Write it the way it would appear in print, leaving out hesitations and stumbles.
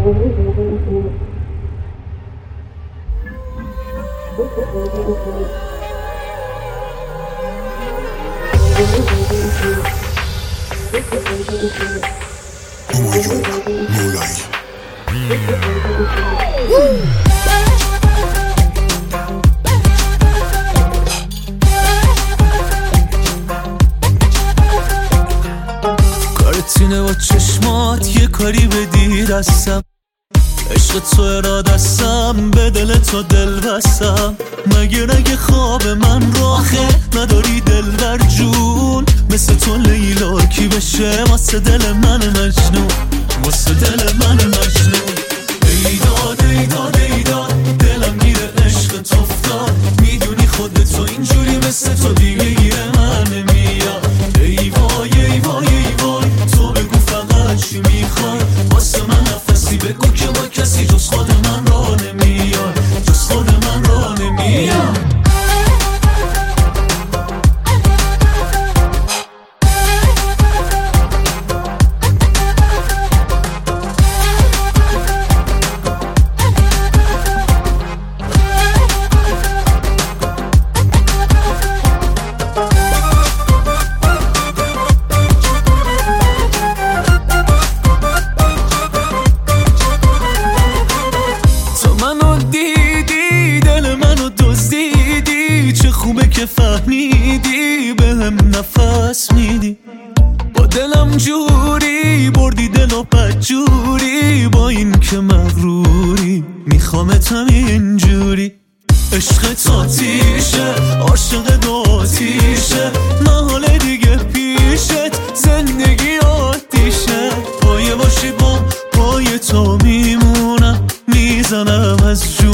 کارتینه با چشمات یه کاری بدی دستم، عشق تو را دستم، به دل تو دل بستم. مگه خواب من راخه نداری دلبر جون، مثل تو لیلا کی بشه واسه دل من مجنون، واسه دل من مجنون. ایداد ایداد ایداد دلم گیره عشق تو افتاد، میدونی خودت تو اینجوری مثل تو دیگه گیره من نمیاد. ای وای ای وای ای وای تو بگو فقط چی میخوای، واسه من نفسی بگو که با کسی جز خود من را نمیاد، جز خود من را نمیاد. که فهمیدی به هم نفس میدی، با دلم جوری بردی دل و بدجوری، با این که مغروری میخوامتم اینجوری. عشق تاتیشه عاشق دوتیشه، محاله دیگه پیشت زندگی آتیشه. پایه باشی با پای تو میمونم، میزنم از